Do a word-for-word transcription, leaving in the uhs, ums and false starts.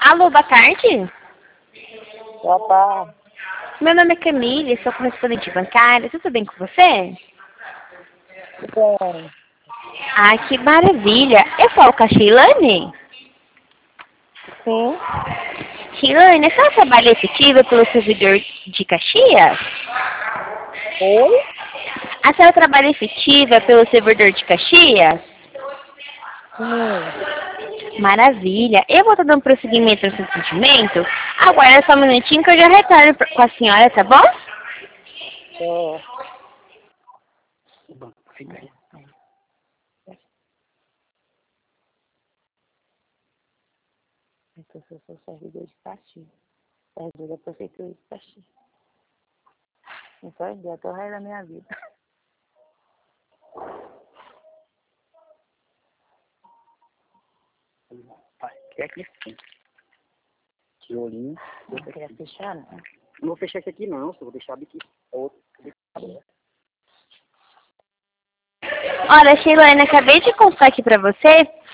Alô, boa tarde. Boa tarde. Meu nome é Camille, sou correspondente bancária. Tudo bem com você? Bem, Ah, que maravilha. Eu falo com a Sheilane? sim, Sheilane, a senhora trabalha efetiva pelo servidor de Caxias? oi? A senhora trabalha efetiva pelo servidor de Caxias? Sim, Maravilha. Eu vou estar dando prosseguimento no seu atendimento. Aguarda só um minutinho que eu já retorno pra- com a senhora, tá bom? é, então, eu sou servidor de Caxias, servidor da prefeitura de Caxias. Então, eu até o resto da minha vida. Pai, que é aqui sim. Tijolinho. Não queria fechar, não. Não vou fechar esse aqui não, só vou deixar aqui. Outro. Olha, Sheilane, acabei de contar aqui pra você